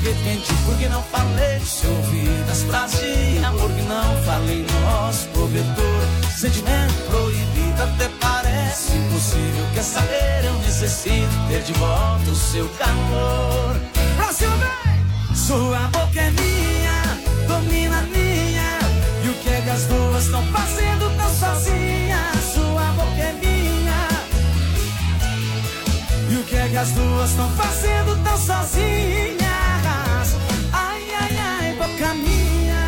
arrependi porque não falei no seu ouvido as frases de amor que não falei no nosso cobertor. Sentimento proibido até parece impossível. Quer saber, eu necessito ter de volta o seu calor. Próximo bem! Sua boca é minha, domina a minha. E o que é que as duas estão fazendo tão sozinhas? Sua boca é minha. E o que é que as duas estão fazendo tão sozinhas? Ai, ai, ai, boca minha.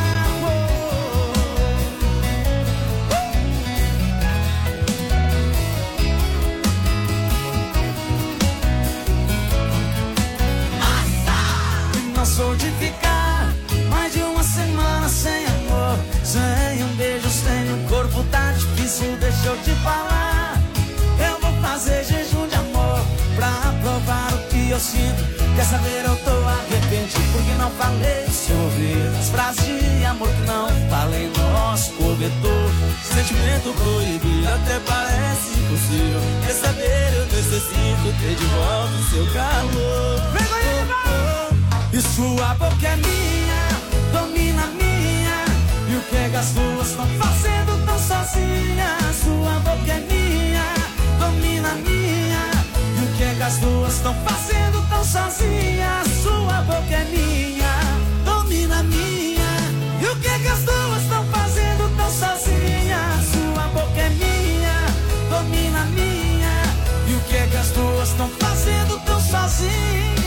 Não sou de ficar mais de uma semana sem amor, sem um beijo, sem um corpo, tá difícil, deixa eu te falar. Eu vou fazer jejum de amor pra provar o que eu sinto. Quer saber, eu tô arrependido porque não falei no seu ouvido as frases de amor que não falei no nosso cobertor. Sentimento proibido até parece impossível. Quer saber, eu necessito ter de volta o seu calor. Vem, vem, vem! E sua boca é minha, domina a minha. E o que é que as duas estão fazendo tão sozinhas? Sua boca é minha, domina a minha. E o que é que as duas estão fazendo tão sozinhas? Sua boca é minha, domina a minha. E o que é que as duas estão fazendo tão sozinhas? Sua boca é minha, domina a minha. E o que é que as duas estão fazendo tão sozinhas?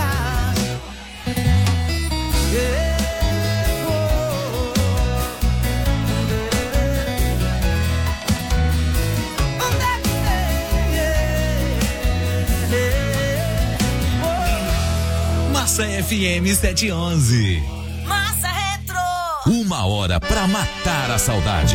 Massa FM 711. Massa Retro. 1 hora pra matar a saudade.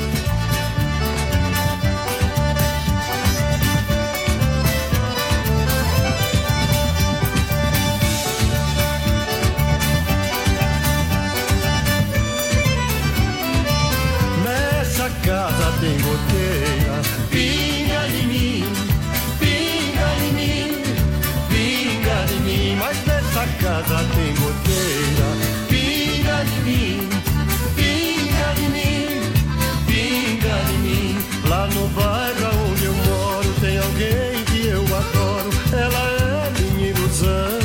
Casa tem goteira, pinga em mim, pinga em mim, pinga em mim. Mas nessa casa tem goteira, pinga em mim, pinga em mim, pinga em mim. Lá no bairro onde eu moro tem alguém que eu adoro. Ela é minha ilusão.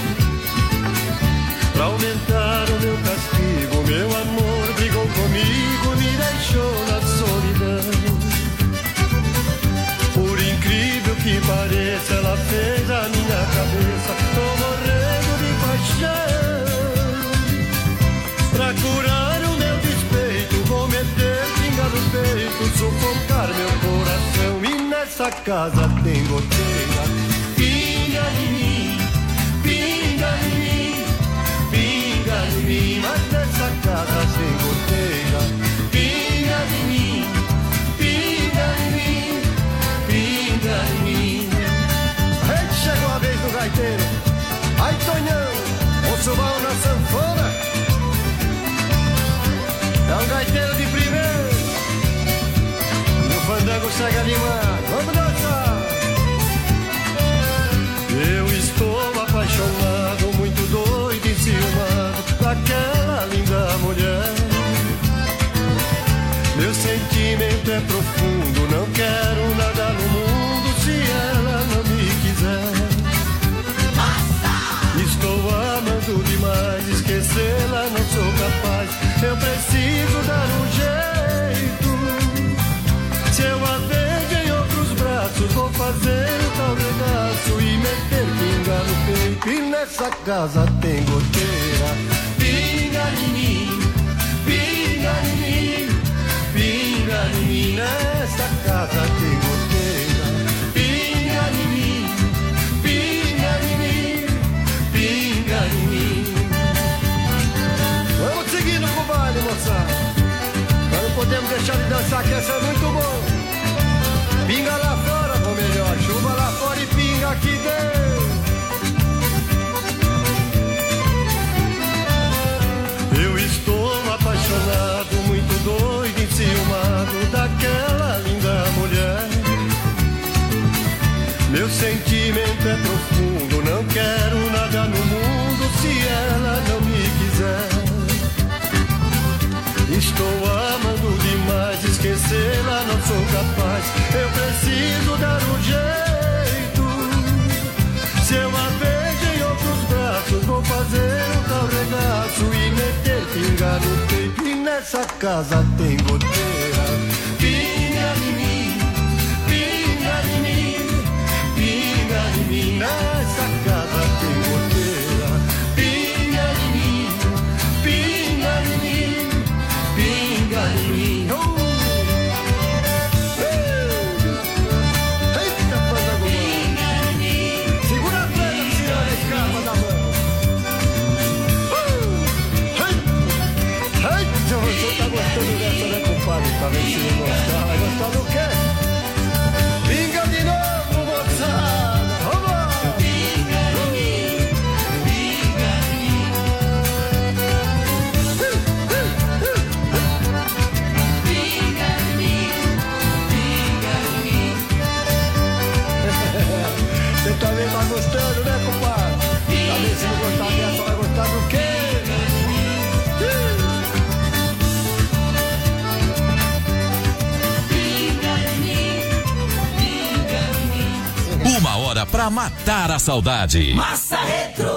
Pra aumentar o meu castigo, meu amor brigou comigo, me deixou na solidão. Por incrível que pareça, ela fez a minha cabeça. Tô morrendo de paixão. Pra curar o meu despeito, vou meter pinga no peito, sufocar meu coração. E nessa casa tem goteira, pinga em mim, pinga em mim, pinga em mim. Mas nessa casa tem goteira, pinga em mim, pinga em mim, pinga em mim. Aí chegou a vez do gaiteiro. Ai, Tonhão, o subão na sanfona. É um gaiteiro de primeiro. E o fandango segue animado. Vamos dançar. Eu estou apaixonado, muito doido e enciumado daquela linda mulher. Meu sentimento é profundo, não quero nada no mundo se ela não me quiser. Estou amando demais, esquecê-la não sou capaz. Eu preciso dar um jeito. Se eu a vejo em outros braços, vou fazer o tal regaço e meter pinga no peito. E nessa casa tem goteira, pinga em mim, pinga em mim, pinga em mim. Nessa casa tem goteira, pinga em mim, pinga em mim, pinga em mim. Vamos seguindo com o baile, moçada. Nós não podemos deixar de dançar, que essa é muito bom. Pinga lá fora, ou melhor, chuva lá fora e pinga aqui dentro. Eu estou apaixonado, muito doido, enciumado daquela linda mulher. Meu sentimento é profundo, não quero nada no mundo esquecê-la não sou capaz. Eu preciso dar um jeito. Se eu a vejo em outros braços, vou fazer um tal regaço e meter pinga no peito. E nessa casa tem goteira. Pinga em mim, pinga em mim, pinga em mim. Nessa casa tem goteira. Pinga em mim, pinga em mim, pinga em mim. Eita, faz alguma. Pinga em mim. Segura a frente, tira a escapa da mão. Eita, você tá gostando dessa, né, compadre? Tá vendo se não gostar? Vai gostar do quê? Pinga de novo, moçada. Vamos lá. Pinga em mim, pinga em mim. Pinga em mim, pinga em mim. Você também tá gostando, né, compadre? Tá vendo se não gostar dessa, vai gostar do quê? Uma hora pra matar a saudade. Massa Retro.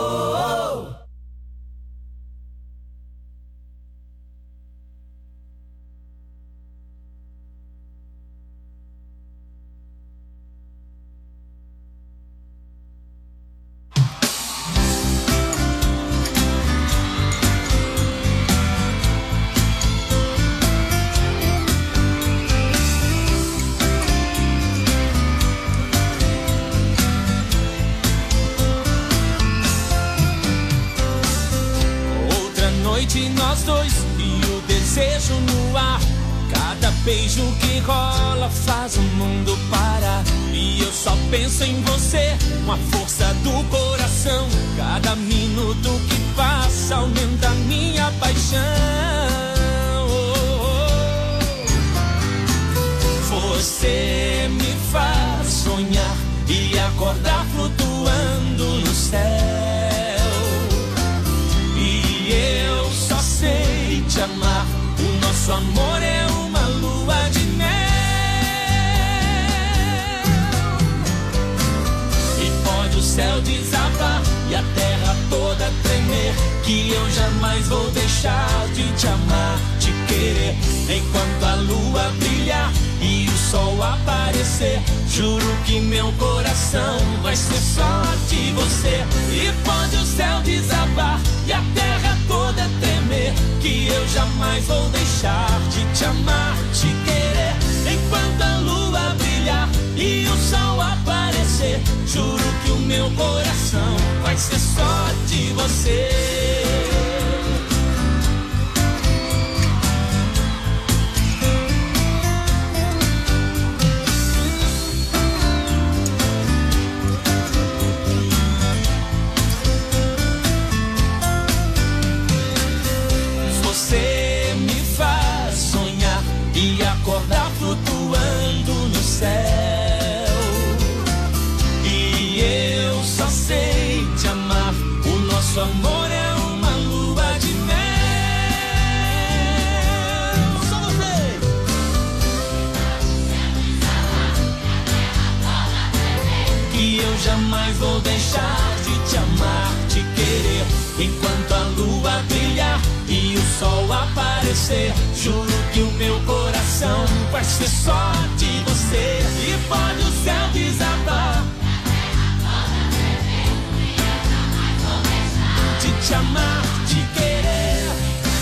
Nós dois e o desejo no ar. Cada beijo que rola faz o mundo parar. E eu só penso em você, com a força do coração. Cada minuto que passa aumenta a minha paixão. Você me faz sonhar e acordar flutuando no céu. Sei te amar, o nosso amor é uma lua de mel. E pode o céu desabar e a terra toda tremer, que eu jamais vou deixar de te amar, te querer. Enquanto a lua brilhar e o sol aparecer, juro que meu coração vai ser só de você. E pode o céu desabar e a terra toda tremer, que eu jamais vou deixar de te amar, te querer. Enquanto a lua brilhar e o sol aparecer, juro que o meu coração vai ser só de você. Você me faz sonhar e acordar flutuando no céu. E eu só sei te amar, o nosso amor é uma lua de mel. Só você. Que eu jamais vou deixar de te amar, te querer. Enquanto a lua brilhar e o sol aparecer, juro que o meu coração vai ser só de você. E pode o céu desabar, de te amar, te querer.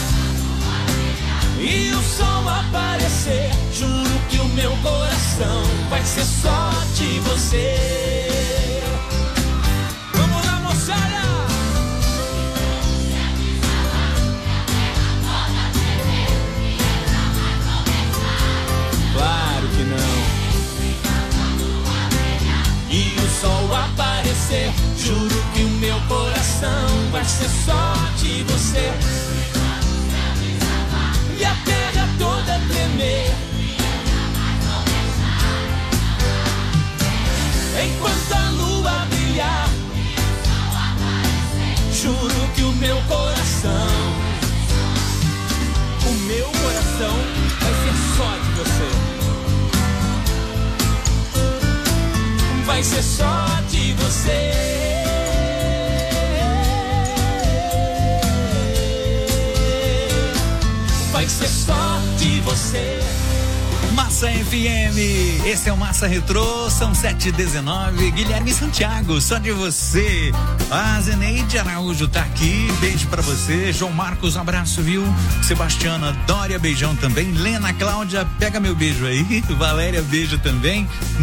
E o sol aparecer, juro que o meu coração vai ser só de você. Vamos lá, moçada! Claro que não. E o sol aparecer, juro que o meu coração vai ser só de você. E a terra toda tremer, enquanto a lua brilhar, juro que o meu coração vai ser só de você. vai ser só de você. Vai ser só de você. Massa FM, esse é o Massa Retrô, são 7h19, Guilherme Santiago, só de você. A Zeneide Araújo tá aqui, beijo pra você. João Marcos, abraço, viu? Sebastiana Dória, beijão também. Lena Cláudia, pega meu beijo aí. Valéria, beijo também.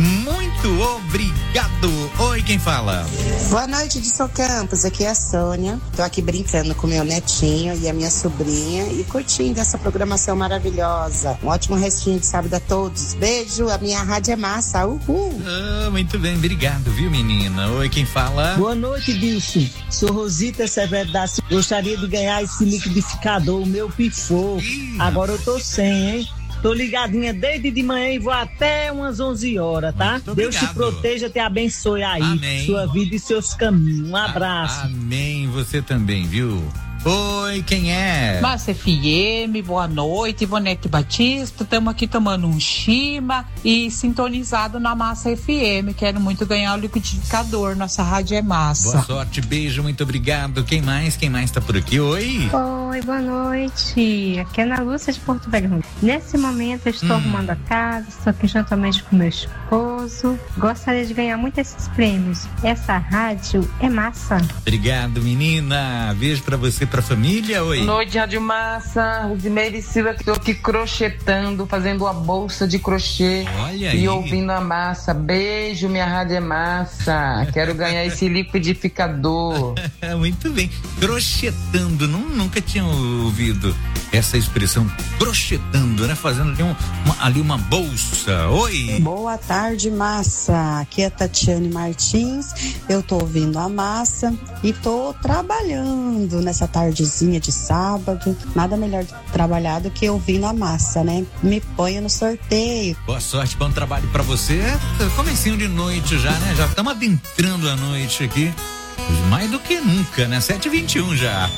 Muito obrigado. Oi, quem fala? Boa noite de São Campos, aqui é a Sônia. Tô aqui brincando com meu netinho e a minha sobrinha e curtindo essa programação maravilhosa. Um ótimo restinho de sábado a todos. Beijo, a minha rádio é massa. Uhul. Muito bem, obrigado, viu, menina? Oi, quem fala? Boa noite, Dilson. Sou Rosita Severo da Silva. Gostaria de ganhar esse liquidificador, o meu pifou. Agora eu tô sem, hein? Tô ligadinha desde de manhã e vou até umas 11 horas, tá? Deus te proteja, te abençoe aí. Amém. Sua vida e seus caminhos. Um abraço. Amém, você também, viu? Oi, quem é? Massa FM, boa noite, Ivonete Batista, estamos aqui tomando um chima e sintonizado na Massa FM, quero muito ganhar o liquidificador, nossa rádio é massa. Boa sorte, beijo, muito obrigado. Quem mais tá por aqui? Oi. Oi, boa noite, aqui é Ana Lúcia de Porto Velho. Nesse momento eu estou arrumando a casa, estou aqui juntamente com meu esposo, gostaria de ganhar muito esses prêmios, essa rádio é massa. Obrigado, menina, beijo pra você, pra família. Oi. Boa noite, Rádio Massa. Rosimeire Silva, que estou aqui crochetando, fazendo uma bolsa de crochê. Olha aí. E ouvindo a massa. Beijo, minha rádio é massa. Quero ganhar esse liquidificador. Muito bem. Crochetando, nunca tinha ouvido essa expressão, crochetando, né? Fazendo ali uma bolsa. Oi. Boa tarde, massa. Aqui é Tatiane Martins. Eu tô ouvindo a massa e tô trabalhando nessa tardezinha de sábado. Nada melhor de trabalhar do que ouvindo a massa, né? Me ponha no sorteio. Boa sorte, bom trabalho pra você. Comecinho de noite já, né? Já estamos adentrando a noite aqui. Mais do que nunca, né? 7h21 já.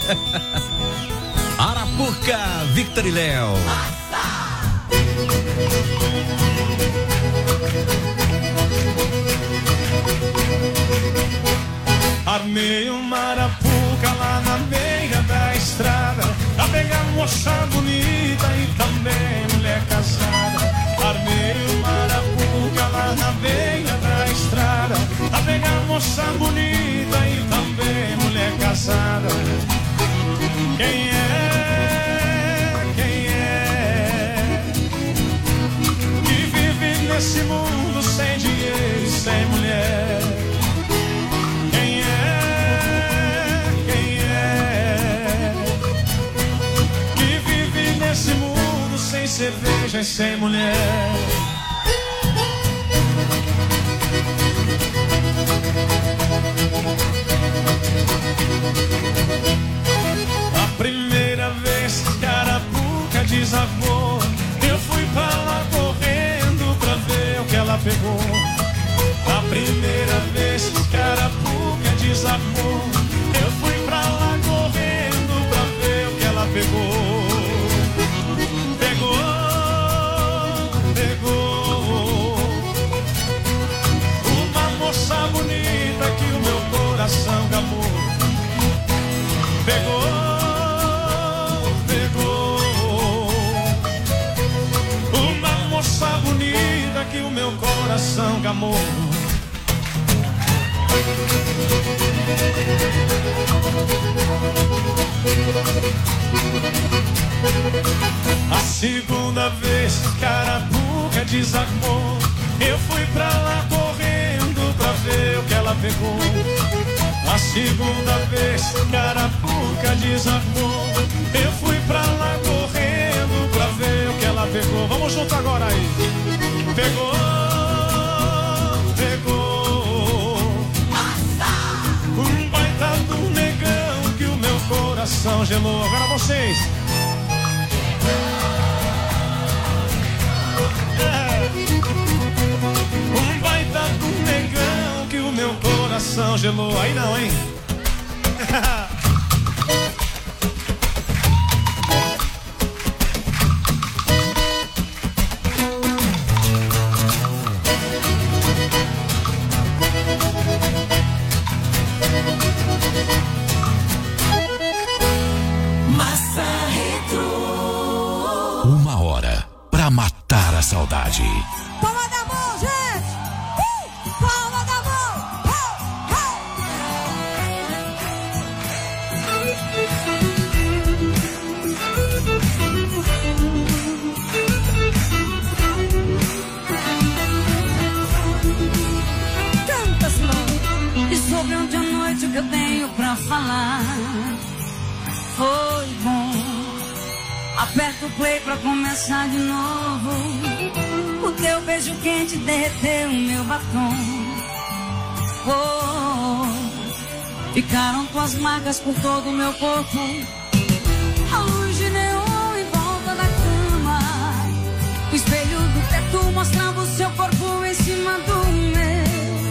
Arapuca, Victor e Léo. Armei uma arapuca lá na beira da estrada, pra pegar moça bonita e também mulher casada. Armei uma arapuca lá na beira da estrada, pra pegar moça bonita e também mulher casada. Quem é que vive nesse mundo sem dinheiro e sem mulher? Quem é que vive nesse mundo sem cerveja e sem mulher? A primeira vez que a arapuca desabou, eu fui pra lá correndo pra ver o que ela pegou. A primeira vez que a arapuca desabou, eu fui pra lá correndo pra ver o que ela pegou. Pegou uma moça bonita que o meu coração gamou. Pegou uma moça bonita que o meu coração gamou. A segunda vez que a arapuca desarmou, eu fui pra lá correndo pra ver o que ela pegou. A segunda vez que a arapuca desarmou, eu fui pra lá correndo pra ver o que ela pegou. Vamos junto agora aí. Pegou um baita do negão que o meu coração gelou. Agora vocês. Um baita do negão que o meu coração gelou. Aí não, hein? Saudade. Palma da mão, gente! Palma da mão! Canta, Simão! E sobre ontem à noite o que eu tenho pra falar foi bom. Aperta o play pra começar de novo. O teu beijo quente derreteu o meu batom. Oh, ficaram tuas marcas por todo o meu corpo. A luz de neon em volta da cama. O espelho do teto mostrava o seu corpo em cima do meu.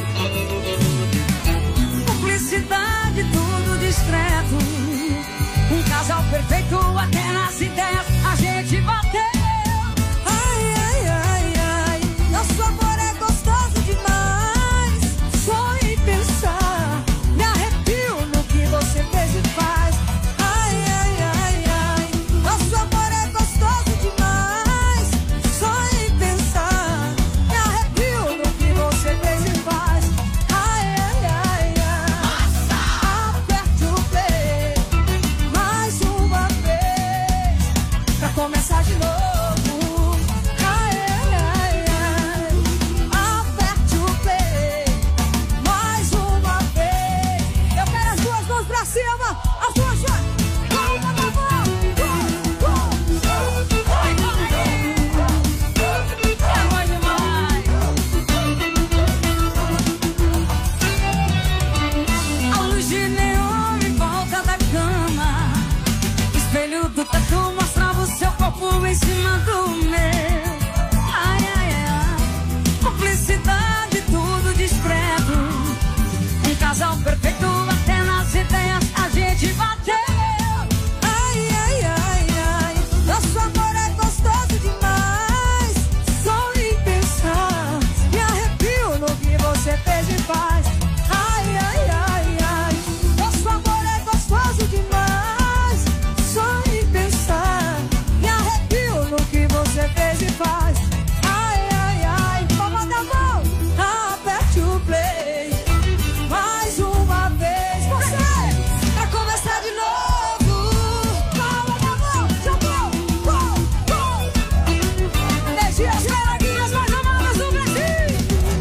Cumplicidade, tudo discreto. Um casal perfeito, até nas ideias a gente bateu. Ai, ai, ai, ai, nosso amor é gostoso demais. Só em pensar, me arrepio no que você fez e faz. Ai, ai, ai, ai, nosso amor é gostoso demais. Só em pensar, me arrepio no que você fez e faz. Ai, ai, ai, ai, aperte o play mais uma vez pra começar de novo. Ai, ai, ai, aperte o play mais uma vez. Eu quero as duas mãos pra cima, as duas já. Palma da mão. É bom demais. A luz de neon em volta da cama. O espelho do tatu mostrava o seu corpo em cima do meu. Ai, ai, ai. Cumplicidade, tudo discreto. Um casal perfeito, até nas ideias a gente bateu. Ai, ai, ai, ai, nosso amor é gostoso demais. Só em pensar, me arrepio no que você fez e faz. Ai, ai, ai, ai, nosso amor é gostoso demais. Só em pensar, me arrepio no que você fez e faz. Ai, ai, ai, palma da mão, aperte o play mais uma vez. Você, pra começar de novo. Palma da mão, jogou, gol. Energia, as coleguinhas mais amadas do Brasil.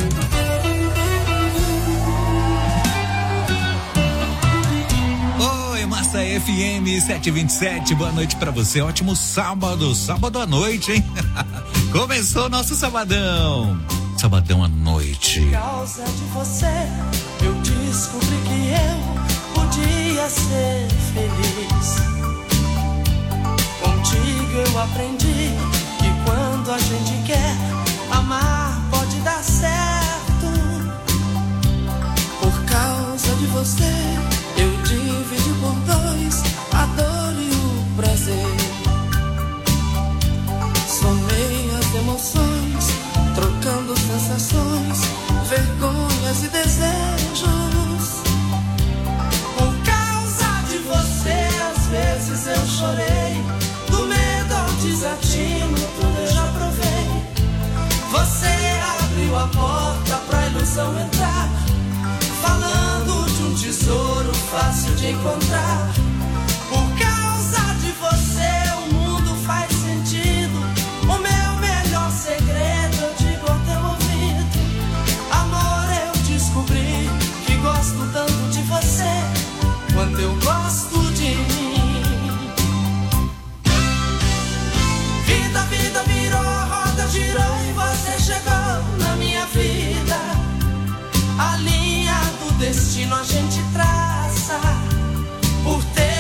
Oi, Massa FM 727, boa noite pra você, ótimo sábado à noite, hein? Começou o nosso sabadão à noite. Por causa de você, eu descobri que eu podia ser feliz. Contigo eu aprendi que quando a gente quer amar pode dar certo. Por causa de você, eu dividi por dois a dor e o prazer. Somei as emoções, trocando sensações, vergonhas e desejos. Por causa de você, às vezes eu chorei, do medo ao desatino, tudo eu já provei. Você abriu a porta pra ilusão entrar, falando de um tesouro fácil de encontrar. Por causa de você, o mundo faz sentido. O meu melhor segredo eu digo ao teu ouvido. Amor, eu descobri que gosto tanto de você quanto eu gosto de mim. Vida virou, a roda girou e você chegou na minha vida. A linha do destino a gente traça. Por ter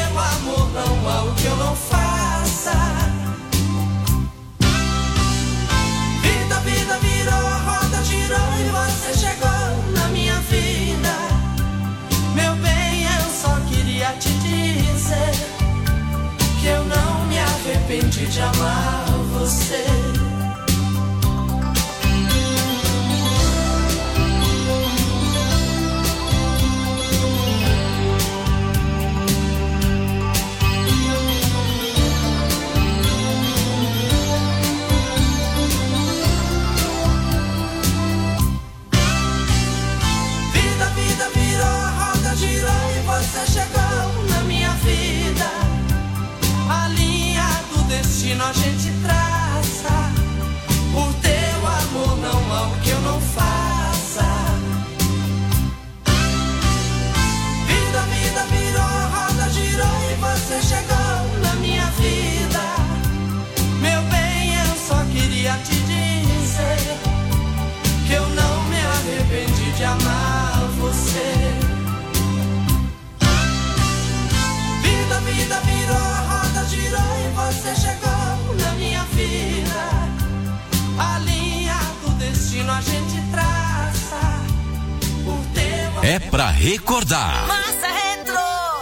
destino a gente traça. Por tempo É pra recordar. Massa Retro.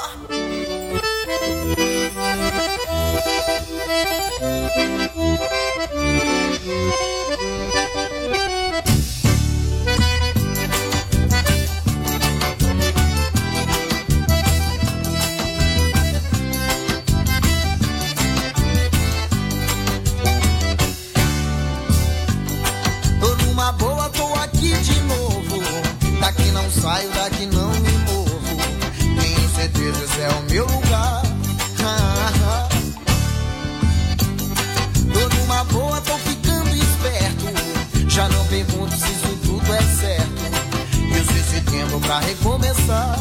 Tô numa boa, tô aqui de novo. Daqui não saio, daqui não me movo. Tenho certeza esse é o meu lugar. Tô numa boa, tô ficando esperto. Já não pergunto se isso tudo é certo. Eu sei esse tempo pra recomeçar.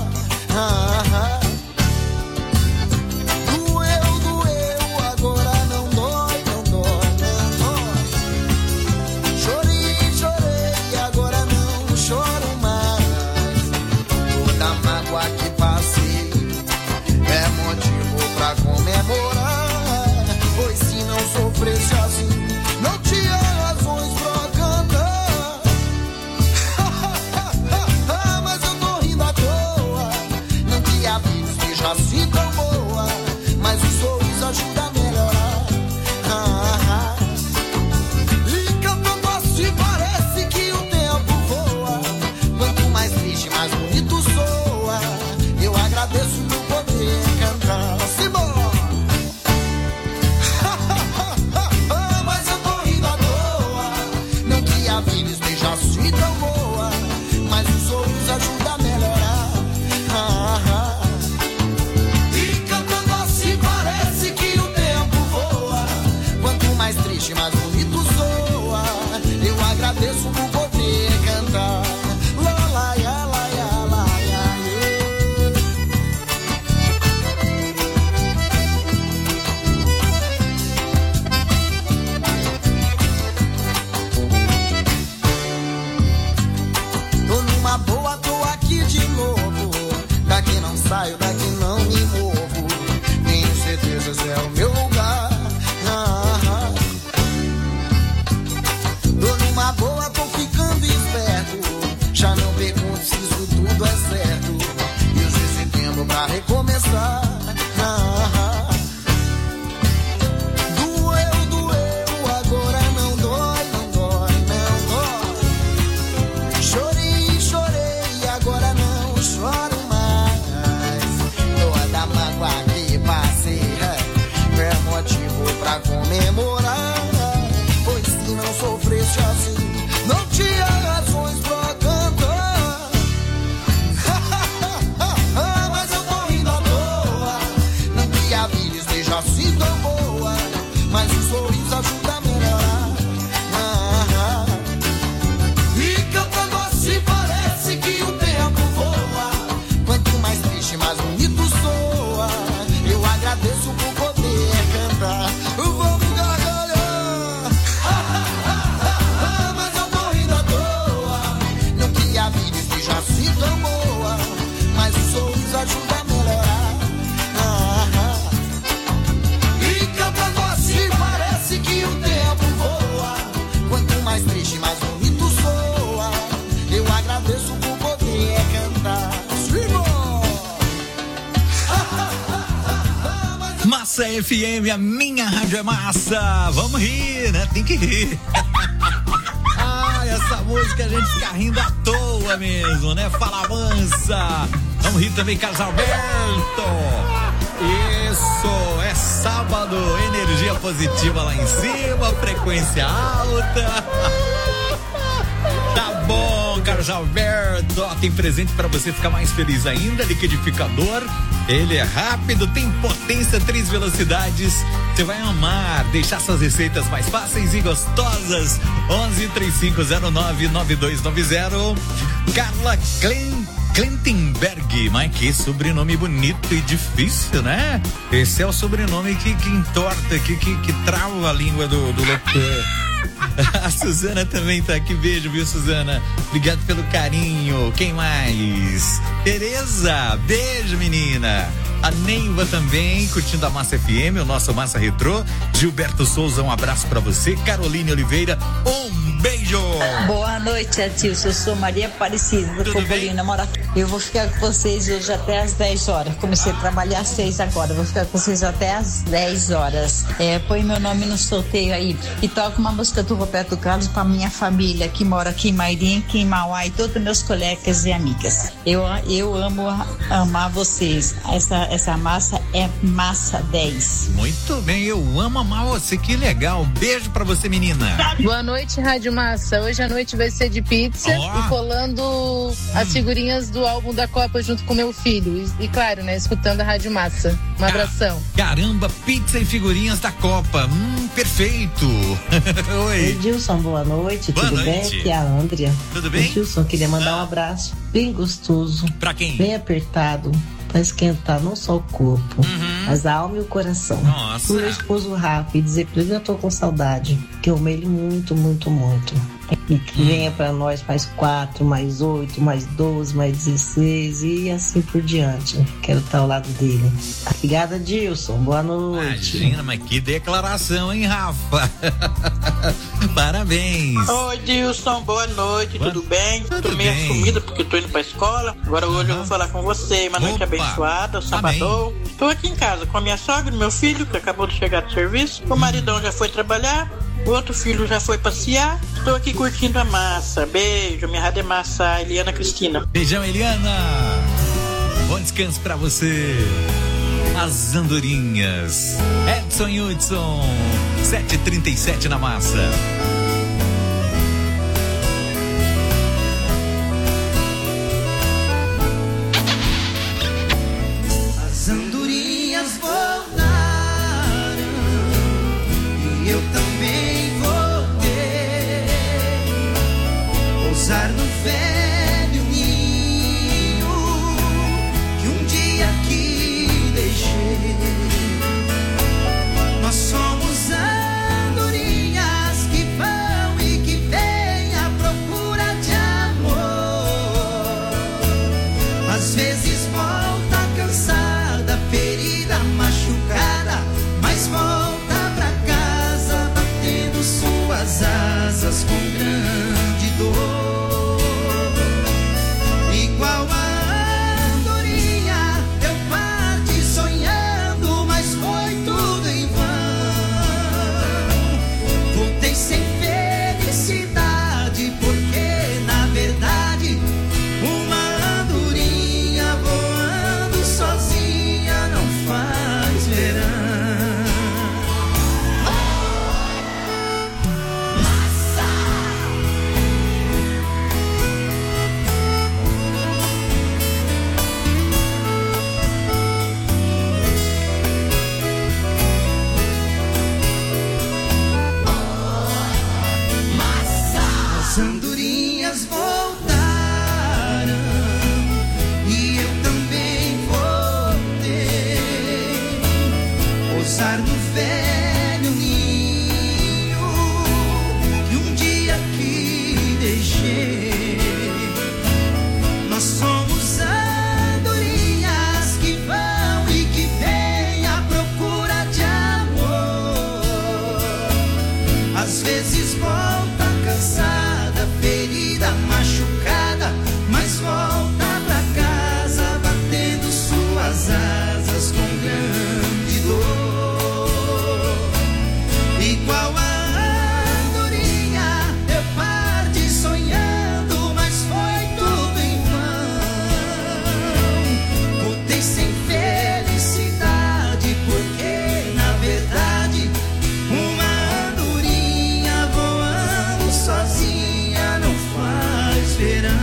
Doeu, doeu, agora não dói, não dói, não dói. Chorei, chorei, agora não choro mais. Toda mágoa que passei é motivo pra comemorar. Pois se não sofresse assim, não tinha razões pra cantar. Mas eu tô rindo à toa. Não que a vida esteja assim tão boa, mas o sorriso ajuda a melhorar. E cantando assim parece que o tempo voa. Quanto mais triste, mais bonito soa. Eu agradeço por poder cantar. Simão! Mas eu tô rindo à toa. Não que a vida esteja assim tão boa, mas o sorriso ajuda a melhorar. E cantando assim parece que o tempo voa. Quanto mais triste, mais bonito soa. Eu agradeço por poder cantar. Lá, lá, ya, lá, ya, lá, ya, Tô numa boa, tô aqui de novo. Daqui não saio, daqui não me movo. Tenho certeza esse é o meu lugar. Tô numa boa, tô ficando esperto. Já não pergunto se isso tudo é certo. E uso esse tempo pra recomeçar. Doeu, doeu, agora não dói, não dói, não dói. Chorei, chorei, agora não choro mais. Toda mágoa que passei é motivo pra comemorar. Pois se não sofresse assim, não tinha razões pra cantar. Mas eu tô rindo à toa. Não que a vida esteja assim tão boa, mas o sorriso ajuda a melhorar. E cantando assim parece que o tempo voa. Quanto mais triste, mais bonito soa. Eu agradeço por poder cantar. Vamos gargalhar. Mas eu tô rindo à toa. Não que a vida esteja assim tão boa, mas o sorriso ajuda a melhorar. E cantando assim parece que o tempo voa. Quanto mais triste, mais bonito soa. Eu agradeço por poder cantar. Massa FM, a minha rádio é massa. Vamos rir, né? Tem que rir. Essa música a gente fica rindo à toa mesmo, né? Fala mansa. Vamos rir também, Carlos Alberto. Isso, é sábado, energia positiva lá em cima, frequência alta. Tá bom, Carlos Alberto. Ó, tem presente pra você ficar mais feliz ainda. Liquidificador, ele é rápido, tem potência, 3 velocidades. Você vai amar deixar suas receitas mais fáceis e gostosas. 11-3509-9290. Carla Klentenberg, mas que sobrenome bonito e difícil, né? Esse é o sobrenome que entorta, que trava a língua do locutor. A Suzana também tá aqui, beijo, viu, Suzana? Obrigado pelo carinho. Quem mais? Tereza, beijo, menina. A Neiva também, curtindo a Massa FM, o nosso Massa Retrô. Gilberto Souza, um abraço pra você. Caroline Oliveira, um beijo. Boa noite, Atilson. Eu sou Maria Aparecida, do Cobolina, moro aqui. Eu vou ficar com vocês hoje até às 10 horas. Comecei a trabalhar às 6 agora. Vou ficar com vocês até às 10 horas. Põe meu nome no sorteio aí. E toca uma música do Roberto Carlos pra minha família que mora aqui em Mairim, aqui em Mauá, e todos meus colegas e amigas. Eu amo amar vocês. Essa massa é massa 10. Muito bem, eu amo amar você. Que legal. Beijo pra você, menina. Boa noite, Rádio Massa. Hoje a noite vai ser de pizza e colando as figurinhas do álbum da Copa junto com meu filho. E claro, né, escutando a Rádio Massa. Um abração. Caramba, pizza e figurinhas da Copa. Perfeito. Oi. Edilson, boa noite. Boa Tudo noite. bem? Aqui é a Andrea. Tudo bem? Edilson, queria mandar um abraço bem gostoso. Pra quem? Bem apertado. Pra esquentar não só o corpo, mas a alma e o coração. Nossa. O meu esposo Rafa, e dizer pra ele que eu tô com saudade, que eu amei ele muito, muito, muito. E que venha pra nós mais 4, mais 8, mais 12, mais 16 e assim por diante. Quero estar ao lado dele. Obrigada, Dilson. Boa noite. Imagina, mas que declaração, hein, Rafa? Parabéns. Oi, Dilson, boa noite, tudo bem? Tô meio assumida porque tô indo pra escola. Agora hoje eu vou falar com você. Uma noite abençoada, sabadão. Tô aqui em casa com a minha sogra e meu filho, que acabou de chegar do serviço. O maridão já foi trabalhar. O outro filho já foi passear. Estou aqui curtindo a massa. Beijo, minha rádio é massa, Eliana Cristina. Beijão, Eliana. Bom descanso pra você. As andorinhas. Edson e Hudson. 7h37 na massa. As andorinhas voltaram e eu também voltei. Pousar no velho ninho que um dia aqui deixei. Nós somos andorinhas que vão e que vêm à procura de amor. Às vezes volta cansada, ferida, machucada, mas volta pra casa batendo suas asas com grande dor. Igual a andorinha, eu parti sonhando, mas foi tudo em vão. Voltei sem felicidade, porque na verdade uma andorinha voando sozinha não faz verão. As andorinhas voltaram e eu também voltei. Pousar no velho ninho que um dia aqui deixei. Nós somos andorinhas que vão e que vêm à procura de amor. Às vezes volta cansada, ferida, machucada, mas volta pra casa batendo suas asas com grande dor. Igual a andorinha, eu parti sonhando, mas foi tudo em vão. Voltei sem felicidade, porque na verdade uma andorinha voando sozinha não faz verão.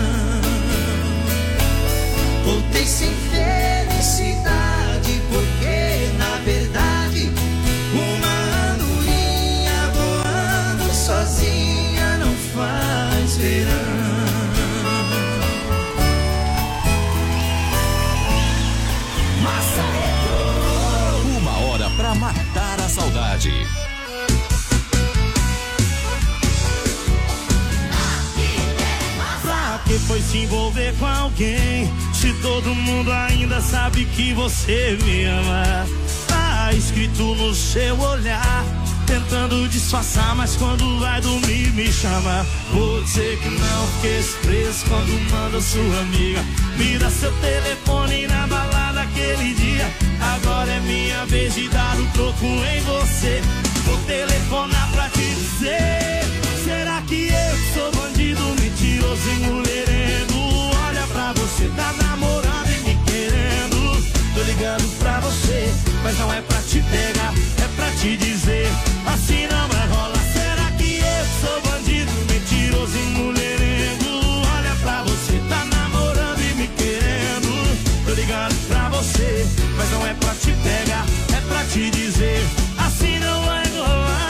Voltei sem felicidade, porque na verdade uma andorinha voando sozinha não faz verão. Massa Retro. 1 hora pra matar a saudade. Pra que foi se envolver com alguém se todo mundo ainda sabe que você me ama? Tá escrito no seu olhar, tentando disfarçar, mas quando vai dormir me chama. Vou dizer que não fiquei preso quando manda sua amiga me dá seu telefone na balada aquele dia. Agora é minha vez de dar o troco em você. Vou telefonar pra te dizer: será que eu sou bandido, mentiroso e mulherengo? Olha pra você, tá namorando e me querendo. Tô ligando pra você, mas não é pra te pegar, é pra te dizer: assim não vai rolar. Será que eu sou bandido, mentiroso e mulherengo? Olha pra você, tá namorando e me querendo. Tô ligando pra você, mas não é pra te pegar, é pra te dizer: assim não vai rolar.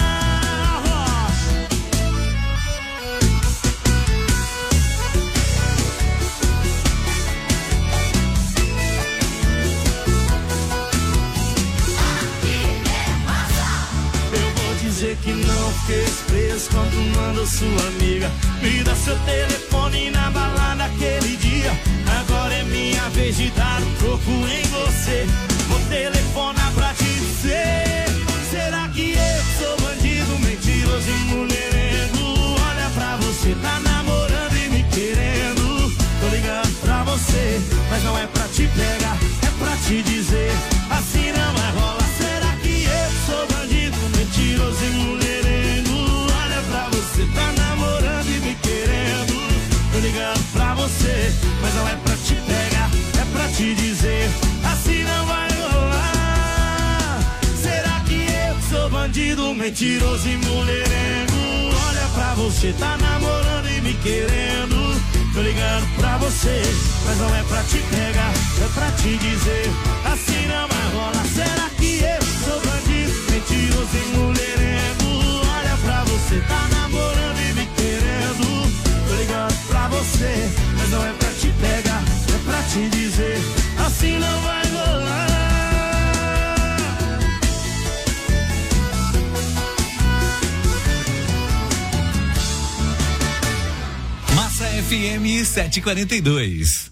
Dizer que não fiquei preso quando manda sua amiga me dá seu telefone na balada aquele dia. Agora é minha vez de dar um troco em você. Vou telefonar pra te dizer: será que eu sou bandido, mentiroso e mulherengo? Olha pra você, tá namorando e me querendo. Tô ligando pra você, mas não é pra te pegar, é pra te dizer: assim não vai rolar. Será que eu sou bandido, mentiroso e mulherengo? Olha pra você, tá namorando e me querendo. Tô ligando pra você, mas não é pra te pegar, é pra te dizer: assim não vai rolar. Será que eu sou bandido, mentiroso e mulherengo? Olha pra você, tá namorando e me querendo. Tô ligando pra você, mas não é pra te pegar, é pra te dizer: assim não vai rolar. Será que eu sou bandido, mentiroso e mulherengo? Olha pra você, tá namorando e me querendo. Tô ligando pra você, mas não é pra te pegar, é pra te dizer: assim não vai rolar. Massa FM 742.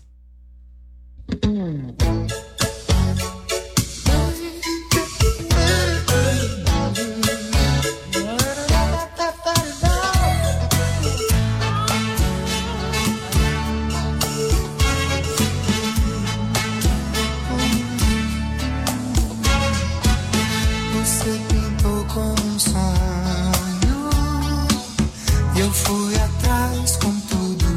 Você pintou como um sonho e eu fui atrás com tudo.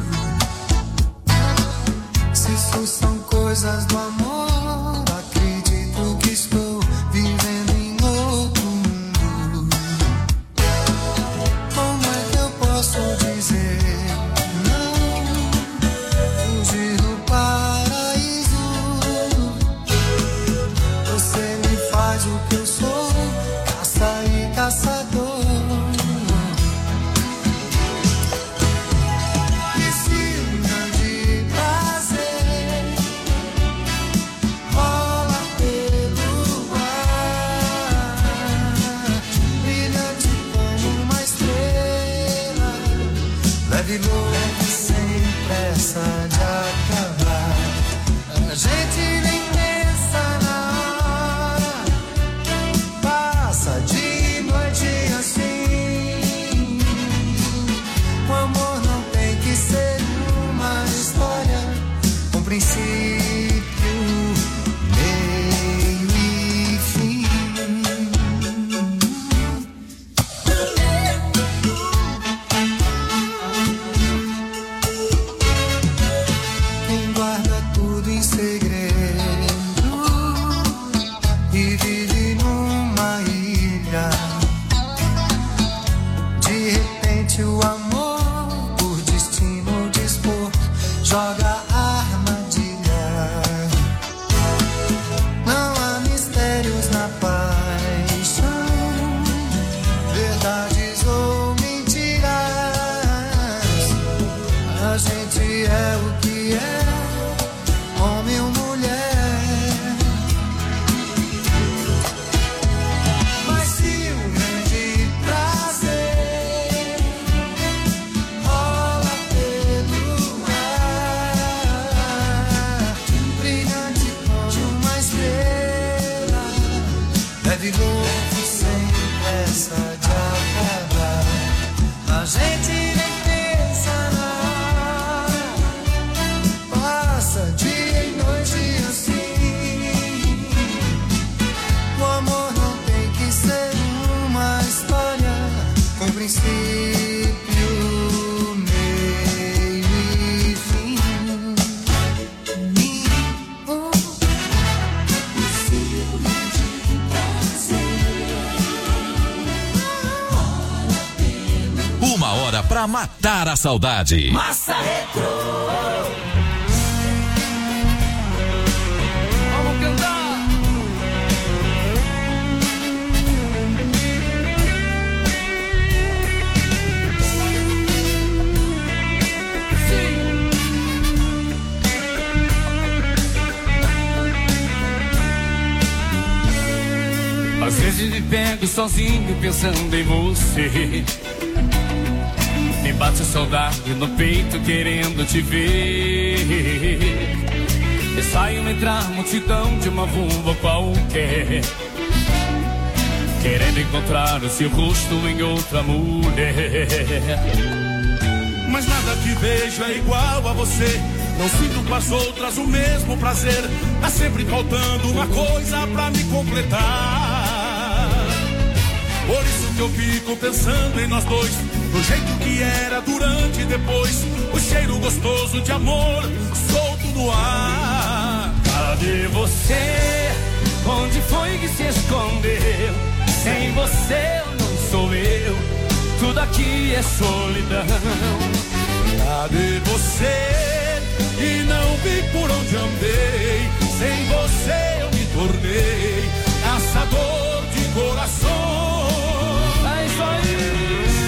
Se isso são coisas do amor, acredito que estou vivendo em outro mundo. Como é que eu posso dizer não? Fugir do paraíso. Você me faz o que eu sou, caça e caçador. Piscina de prazer, rola pelo ar, brilhante como uma estrela, leve louco sem pressa de acabar. A gente nem pensa na hora, passa de noite assim. O amor não tem que ser uma história com princípio, meio e fim. Quem guarda tudo em segredo e vive numa ilha, de repente o amor, por destino dispor, joga a armadilha. Não há mistérios na paixão, verdades ou mentiras. A gente é o que é, homem ou mulher. Mas se um grande prazer rola pelo ar, brilhante como uma estrela, leve louco sem pressa matar a saudade. Massa Retro. Vamos cantar. Às vezes me pego sozinho pensando em você. Me bate saudade no peito querendo te ver. E saio entre a multidão de uma rua qualquer, querendo encontrar o seu rosto em outra mulher. Mas nada que vejo é igual a você. Não sinto com as outras o mesmo prazer. Tá sempre faltando uma coisa pra me completar. Por isso que eu fico pensando em nós dois, do jeito que era durante e depois. O cheiro gostoso de amor solto no ar. Cadê você? Onde foi que se escondeu? Sem você eu não sou eu. Tudo aqui é solidão. Cadê você? E não vi por onde andei. Sem você eu me tornei caçador de corações. É isso aí.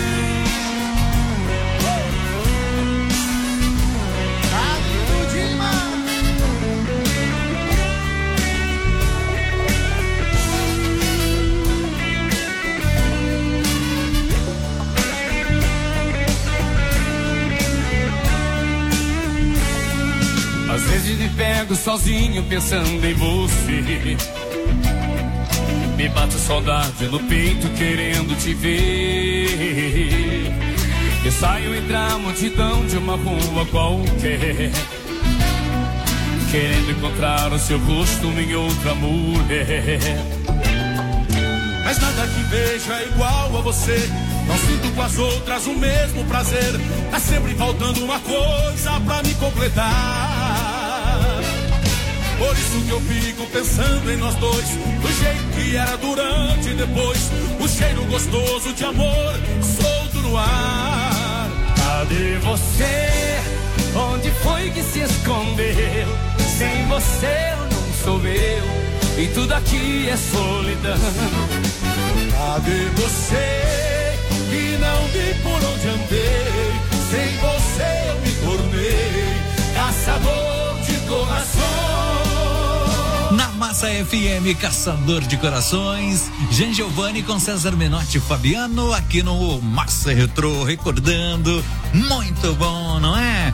Às vezes me pego sozinho pensando em você. Me bate saudade no peito querendo te ver. Eu saio entre a multidão de uma rua qualquer, querendo encontrar o seu rosto em outra mulher. Mas nada que vejo é igual a você. Não sinto com as outras o mesmo prazer. Tá sempre faltando uma coisa pra me completar. Por isso que eu fico pensando em nós dois, do jeito que era durante e depois. O cheiro gostoso de amor solto no ar. Cadê você? Onde foi que se escondeu? Sem você eu não sou eu. E tudo aqui é solidão. Cadê você? E não vi por onde andei. Sem você eu me tornei caçador de corações. Na Massa FM, caçador de corações, Jean Giovanni com César Menotti e Fabiano aqui no Massa Retrô, recordando, muito bom, não é?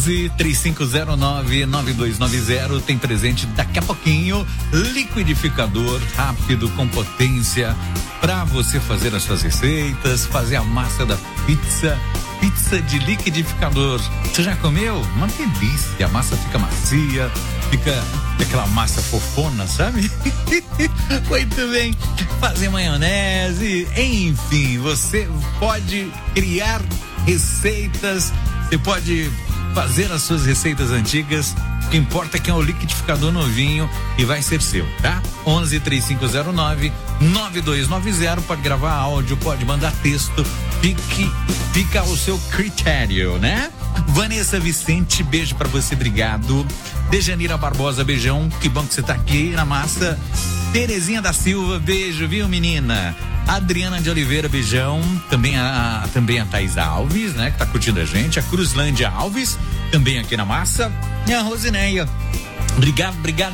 11-3509-9290, tem presente daqui a pouquinho, liquidificador rápido com potência para você fazer as suas receitas, fazer a massa da pizza de liquidificador. Você já comeu? Uma delícia, a massa fica macia, fica aquela massa fofona, sabe? Muito bem, fazer maionese, enfim, você pode criar receitas, você pode fazer as suas receitas antigas. O que importa é que é um liquidificador novinho e vai ser seu, tá? 11-3509-9290, pode gravar áudio, pode mandar texto, fica ao seu critério, né? Vanessa Vicente, beijo pra você, obrigado. Dejanira Barbosa, beijão, que bom que você tá aqui na massa. Terezinha da Silva, beijo, viu, menina? Adriana de Oliveira, beijão. Também a Thaís Alves, né? Que tá curtindo a gente. A Cruzlândia Alves, também aqui na massa. E a Rosineia. Obrigado.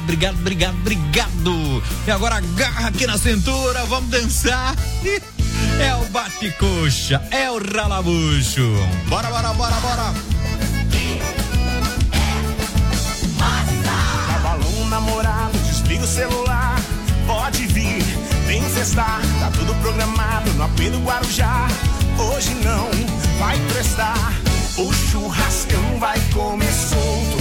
E agora agarra aqui na cintura, vamos dançar. É o bate-coxa, é o ralabucho. Bora. Trabalhou um namorado, desliga o celular. Pode vir, vem festar. Tá tudo programado no AP do Guarujá. Hoje não vai prestar. O churrascão vai comer solto.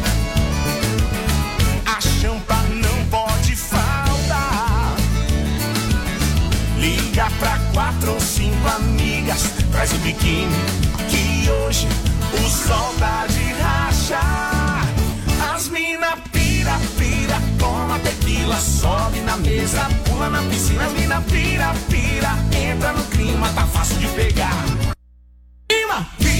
A champa não pode faltar. Liga pra 4 ou 5 amigas. Traz o biquíni que hoje o sol tá de rachar. As mina pira, toma tequila, sobe na mesa, pula na piscina. As mina pira, entra no clima, tá fácil de pegar. Clima,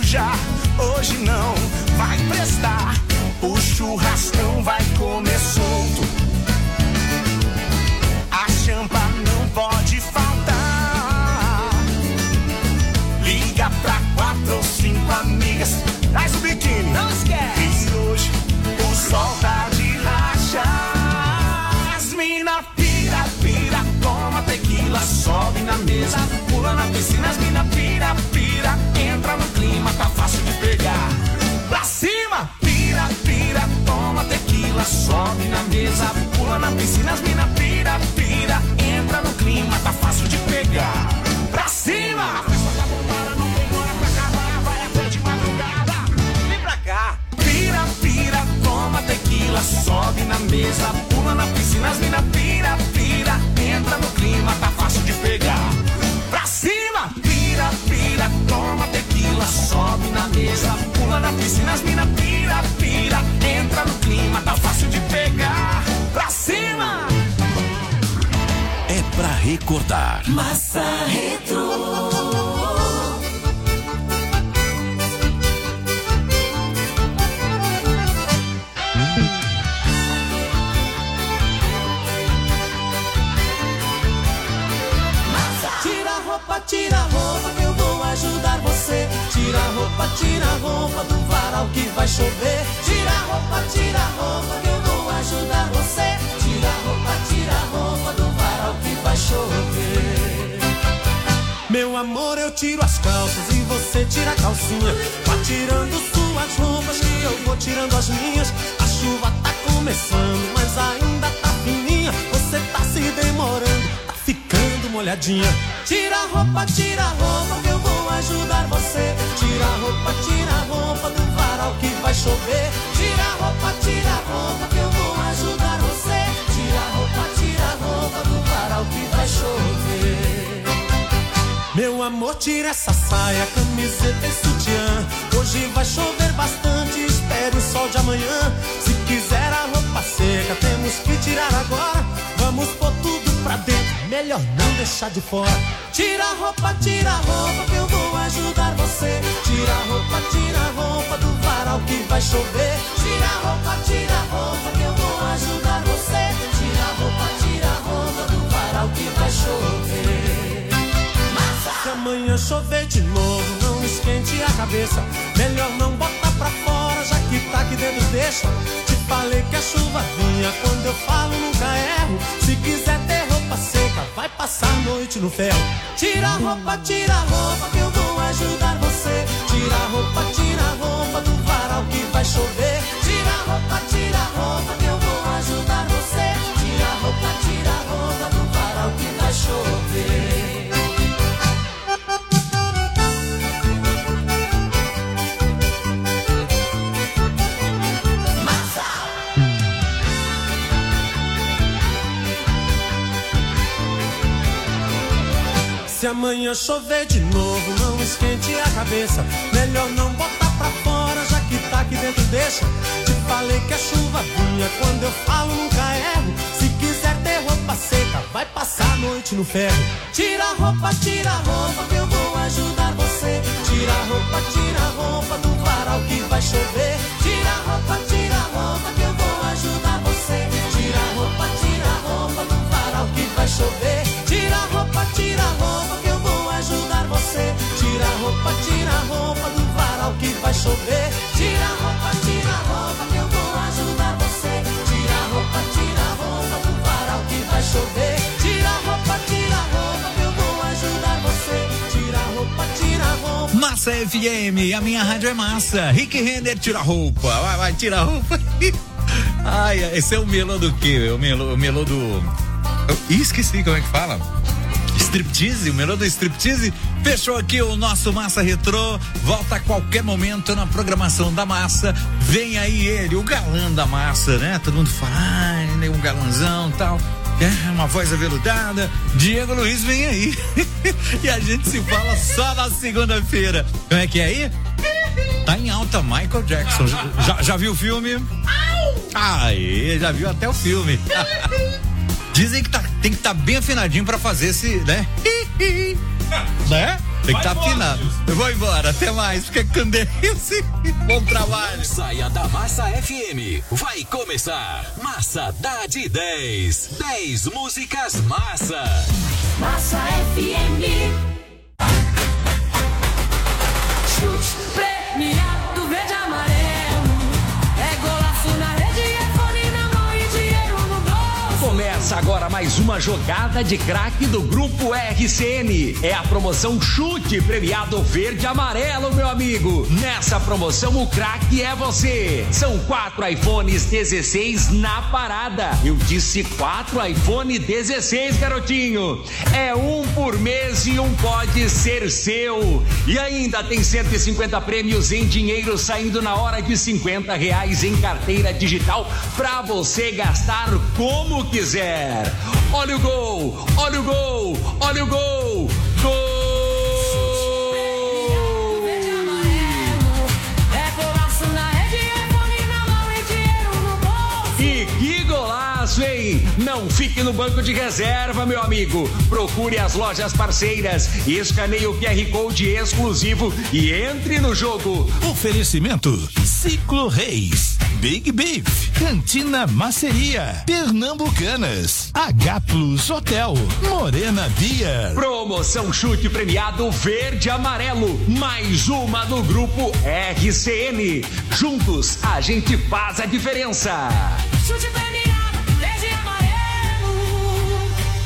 Guarujá. Hoje não vai prestar, o churrascão vai comer solto. A champa não pode faltar. Liga pra 4 ou 5 amigas, traz o biquíni, não esquece. E hoje o sol tá de racha. As mina pira, pira, toma tequila, sobe na mesa, pula na piscina. As mina pira, pira, entra no clima, tá fácil de pegar. Pra cima, pira, pira, toma tequila, sobe na mesa, pula na piscina. As mina pira, pira, entra no clima, tá fácil de pegar. Pra cima! A festa tá bombada, não tem hora pra acabar, vai até de madrugada. Vem pra cá! Pira, pira, toma tequila, sobe na mesa, pula na piscina. As mina pira, pira, entra no clima, tá fácil de pegar. Pra cima! Pira, pira, toma tequila, sobe na mesa, pula na piscina. As mina pira, pira, entra no clima, tá fácil de pegar. Pra cima! É pra recordar. Massa Retro. Tira a roupa que eu vou ajudar você. Tira a roupa do varal que vai chover. Tira a roupa que eu vou ajudar você. Tira a roupa do varal que vai chover. Meu amor, eu tiro as calças e você tira a calcinha. Vá tirando suas roupas que eu vou tirando as minhas. A chuva tá começando, mas ainda tá fininha. Você tá se demorando, tá ficando molhadinha. Tira a roupa que eu vou ajudar você. Tira a roupa do varal que vai chover. Tira a roupa que eu vou ajudar você. Tira a roupa do varal que vai chover. Meu amor, tira essa saia, camiseta e sutiã. Hoje vai chover bastante, espere o sol de amanhã. Se quiser a roupa seca, temos que tirar agora. Vamos pôr tudo pra dentro, melhor não deixar de fora. Tira a roupa que eu vou ajudar você. Tira a roupa do varal que vai chover. Tira a roupa que eu vou ajudar você. Tira a roupa do varal que vai chover. Se amanhã chover de novo, não esquente a cabeça. Melhor não botar pra fora, já que tá aqui dentro deixa. Te falei que a chuva vinha, quando eu falo nunca erro. Se quiser ter roupa seca, vai passar a noite no ferro. Tira a roupa que eu vou ajudar você. Tira a roupa do varal que vai chover. Tira a roupa que eu vou ajudar você. Tira a roupa do varal que vai chover. Se amanhã chover de novo, não esquente a cabeça. Melhor não botar pra fora, já que tá aqui dentro deixa. Te falei que a chuva vinha, quando eu falo nunca erro. Se quiser ter roupa seca, vai passar a noite no ferro. Tira a roupa que eu vou ajudar você. Tira a roupa do varal que vai chover. Tira a roupa que eu vou ajudar você. Tira a roupa do varal que vai chover. Tira a roupa que eu vou ajudar você. Tira a roupa do varal que vai chover. Tira a roupa que eu vou ajudar você. Tira a roupa do varal que vai chover. Tira a roupa que eu vou ajudar você. Tira a roupa. Massa FM, a minha rádio é massa. Rick Renner, tira a roupa. Vai, tira a roupa. Ai, esse é o melô do quê? O melô do... esqueci como é que fala. Striptease, o melhor do striptease. Fechou aqui o nosso Massa Retrô. Volta a qualquer momento na programação da Massa. Vem aí ele, o galã da Massa, né? Todo mundo fala, ele é um galãzão e tal. É, uma voz aveludada. Diego Luiz vem aí. E a gente se fala só na segunda-feira. Como é que é aí? Tá em alta, Michael Jackson. Já viu o filme? Aí, já viu até o filme. Dizem que tem que estar bem afinadinho pra fazer esse, né? Né? Tem que estar afinado. Eu vou embora, até mais. Fica com Deus. Bom trabalho. Saia da Massa FM. Vai começar. Massa dá de 10. 10 músicas massa. Massa FM. Chute premiado verde amarelo. É golaço na rede, é fone na mão e dinheiro no bolso. Começa agora mais uma jogada de craque do Grupo RCN. É a promoção Chute Premiado Verde Amarelo, meu amigo. Nessa promoção, o craque é você. São 4 iPhones 16 na parada. Eu disse 4 iPhone 16, garotinho. É um por mês e um pode ser seu. E ainda tem 150 prêmios em dinheiro saindo na hora de R$50 em carteira digital pra você gastar como quiser. Olha o gol, olha o gol, olha o gol, gol! E que golaço, hein? Não fique no banco de reserva, meu amigo. Procure as lojas parceiras, escaneie o QR Code exclusivo e entre no jogo. Oferecimento Ciclo Reis, Big Beef, Cantina Maceria, Pernambucanas, H Plus Hotel, Morena Beer. Promoção Chute Premiado Verde Amarelo, mais uma do Grupo RCN. Juntos a gente faz a diferença. Chute premiado verde amarelo.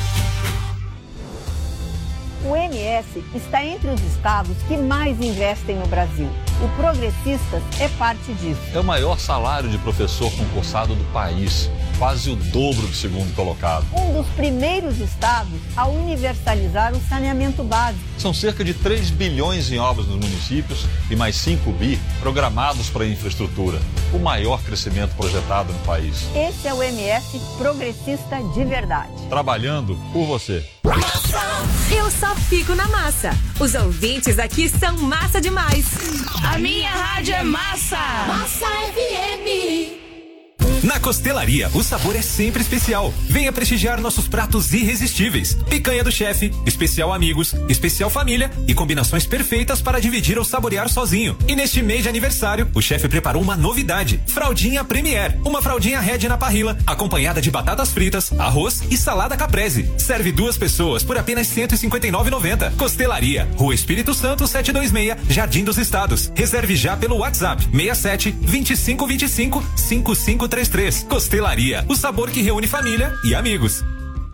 O MS está entre os estados que mais investem no Brasil. O Progressistas é parte disso. É o maior salário de professor concursado do país, quase o dobro do segundo colocado. Um dos primeiros estados a universalizar o saneamento básico. São cerca de 3 bilhões em obras nos municípios e mais 5 bi programados para a infraestrutura. O maior crescimento projetado no país. Esse é o MS progressista de verdade. Trabalhando por você. Eu só fico na massa. Os ouvintes aqui são massa demais. A minha rádio é massa. Massa FM. Na Costelaria, o sabor é sempre especial. Venha prestigiar nossos pratos irresistíveis. Picanha do chefe, especial amigos, especial família e combinações perfeitas para dividir ou saborear sozinho. E neste mês de aniversário, o chefe preparou uma novidade: fraldinha Premier. Uma fraldinha Red na parrilla, acompanhada de batatas fritas, arroz e salada caprese. Serve 2 pessoas por apenas R$ 159,90. Costelaria, Rua Espírito Santo 726, Jardim dos Estados. Reserve já pelo WhatsApp 67 2525 5533. Costelaria, o sabor que reúne família e amigos.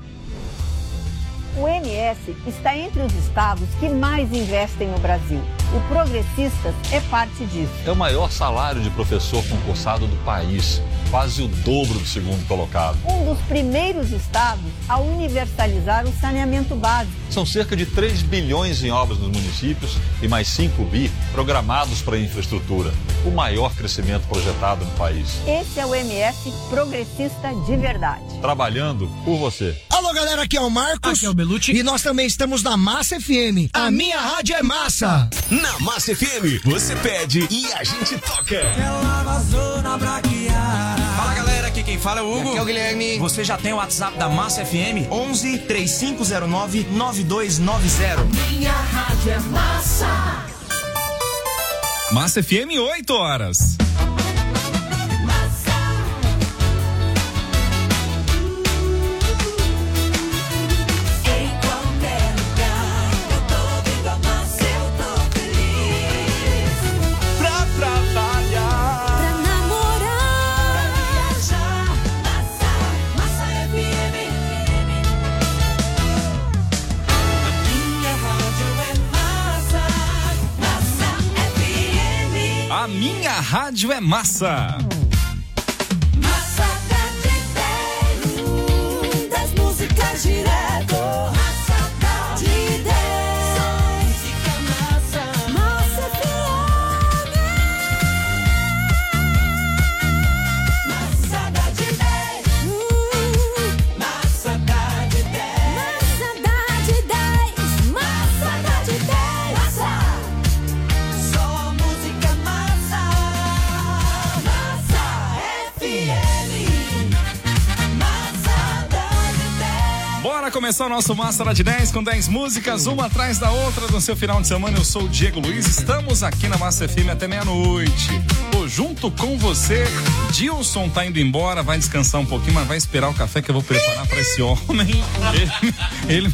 O MS está entre os estados que mais investem no Brasil. O Progressistas é parte disso. É o maior salário de professor concursado do país, quase o dobro do segundo colocado. Um dos primeiros estados a universalizar o saneamento básico. São cerca de 3 bilhões em obras nos municípios e mais 5 bi programados para a infraestrutura. O maior crescimento projetado no país. Esse é o MS progressista de verdade. Trabalhando por você. Alô, galera, aqui é o Marcos. Aqui é o Belucci. E nós também estamos na Massa FM. A minha rádio é massa. Na Massa FM, você pede e a gente toca. Ela vazou na braquiara. Fala, galera, aqui quem fala é o Hugo. Aqui é o Guilherme. Você já tem o WhatsApp da Massa FM? 11 3509 9290. Minha rádio é massa. Massa FM, 8 horas. A minha rádio é massa. Massa da de 10. Das músicas direto. Massa da de 10. Só música massa. Massa FM. Massa da de 10. Massa da de 10. Massa da de 10. Massa da de 10. Massa. Só música massa. Massa. Bora começar o nosso Massa de 10 com 10 músicas, uma atrás da outra no seu final de semana. Eu sou o Diego Luiz, estamos aqui na Massa FM até meia-noite. Tô junto com você. Dilson tá indo embora, vai descansar um pouquinho, mas vai esperar o café que eu vou preparar pra esse homem. Ele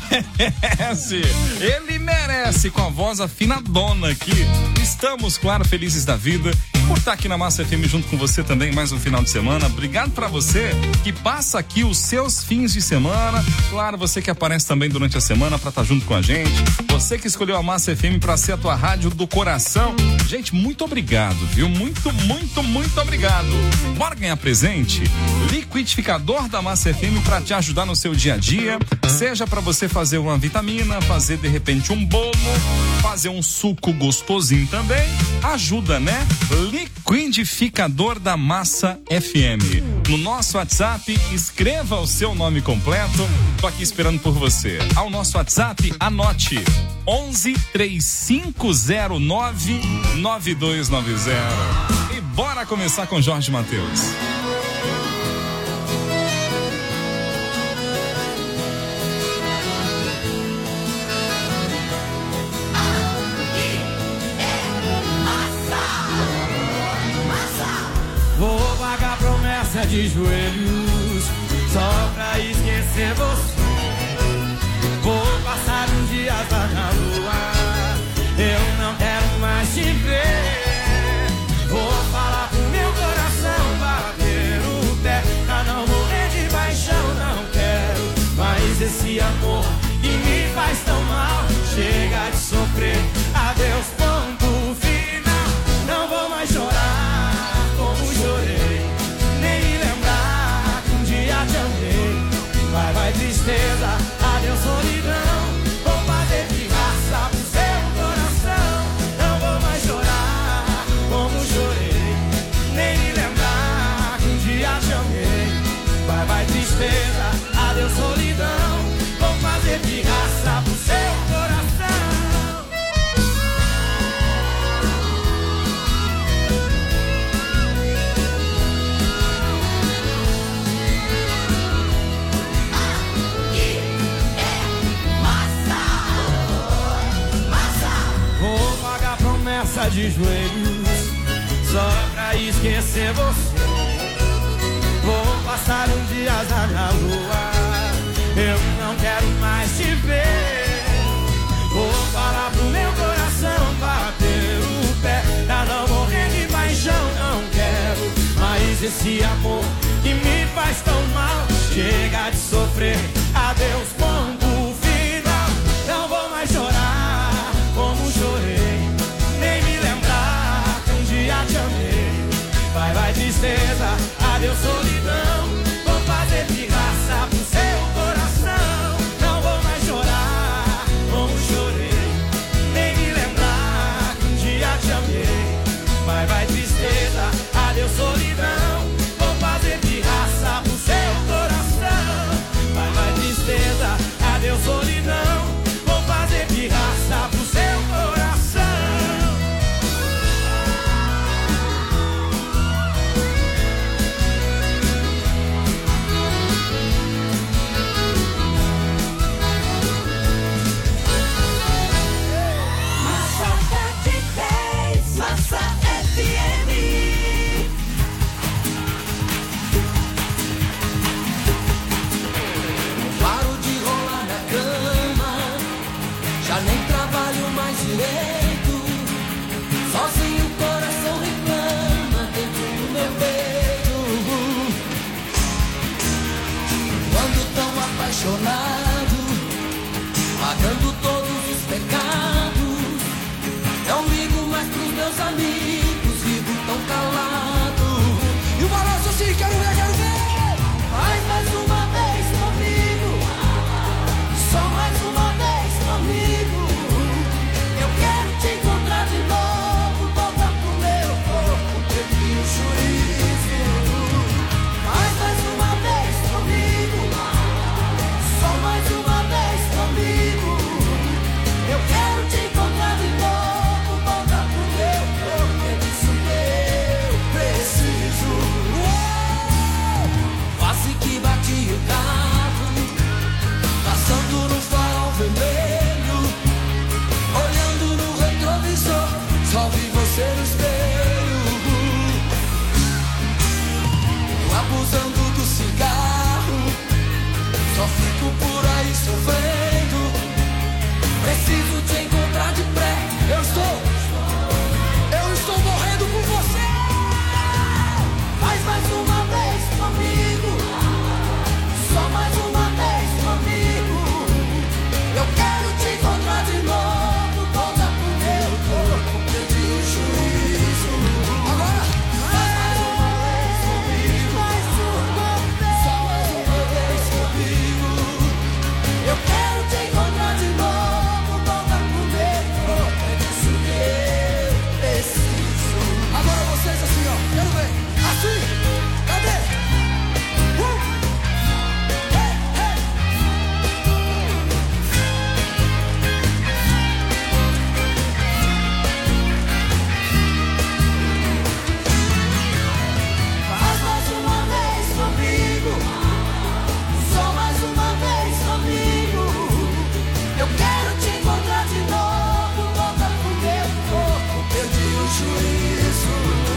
merece, com a voz afinadona aqui. Estamos, claro, felizes da vida por estar aqui na Massa FM junto com você também, mais um final de semana. Obrigado pra você que passa aqui os seus fins de semana. Claro, você que aparece também durante a semana pra estar junto com a gente. Você que escolheu a Massa FM pra ser a tua rádio do coração. Gente, muito obrigado, viu? Muito, muito, muito obrigado. Bora ganhar presente? Liquidificador da Massa FM pra te ajudar no seu dia a dia. Seja pra você fazer uma vitamina, fazer de repente um bolo, fazer um suco gostosinho também. Ajuda, né? Liquidificador da Massa FM. No nosso WhatsApp, escreva o seu nome completo. Tô aqui esperando por você. Ao nosso WhatsApp, anote 11-3509-9290. E bora começar com Jorge Mateus. Vou pagar promessa de joelhos só pra esquecer você. Vou passar uns dias lá na lua, eu não quero mais te ver. Vou falar pro meu coração bater o pé pra não morrer de paixão. Não quero mais esse amor que me faz tão mal. Chega de sofrer, adeus, ponto final. Não vou mais chorar como chorei, nem me lembrar que um dia te amei. Vai, vai tristeza, adeus solidão. Vou fazer pirraça pro seu coração. Não vou mais chorar como chorei, nem me lembrar que um dia te amei. Vai, vai tristeza, adeus solidão. Vou fazer pirraça pro seu coração. De joelhos só pra esquecer você. Vou passar um dia lá na lua, eu não quero mais te ver. Vou falar pro meu coração bater o pé pra não morrer de paixão. Não quero mais esse amor que me faz tão mal. Chega de sofrer, adeus, ponto final. Não vou mais chorar como chorei, nem me lembrar que um dia te amei. Vai, vai tristeza, adeus solidão. Vou fazer pirraça pro seu coração. Não vou mais chorar como chorei, nem me lembrar que um dia te amei. Vai, vai tristeza, adeus solidão. Vou fazer pirraça pro seu coração. Vai, vai tristeza, só fico por aí sofrendo. Preciso te encontrar de pré. Eu estou morrendo por você. Faz mais uma vez comigo, só mais uma vez comigo. Eu quero te encontrar de novo. Volta pro meu corpo, perdi o juízo. Agora, mais uma vez comigo, só mais uma vez comigo. Eu quero te encontrar de novo. Volta pro meu corpo, é disso que eu preciso. Agora vocês assim, ó, quero ver. Assim, cadê? Faz mais uma vez comigo, só mais uma vez comigo. Eu quero te encontrar de novo. Volta pro meu corpo, perdi o juízo.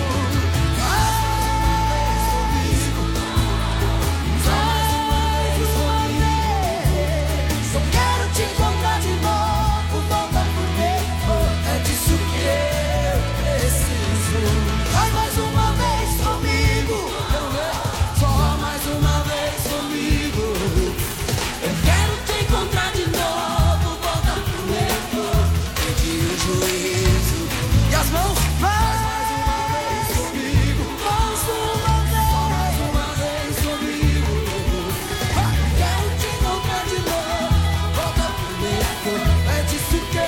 Faz comigo, só mais uma vez. Eu quero te encontrar de novo. Volta pro meu corpo, é disso que eu preciso. Faz mais uma vez comigo, só mais uma vez comigo. Eu quero te encontrar de novo. Volta pro meu corpo, perdi o juízo. E as mãos, mais uma vez comigo. Mais uma vez comigo. Quero te encontrar de novo. Volta pro meu corpo, é disso que eu.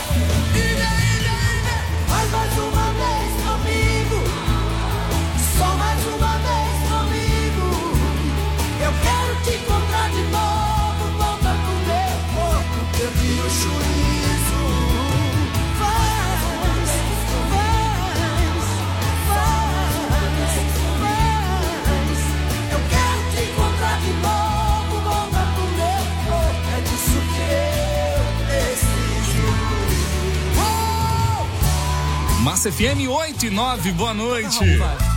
Faz mais uma vez comigo, só mais uma vez comigo. Eu quero te encontrar de novo. Volta pro meu corpo, perdi o juízo. Faz, eu quero te encontrar de novo. Volta pro meu corpo, é disso que eu preciso. Massa FM 8 e 9, boa noite.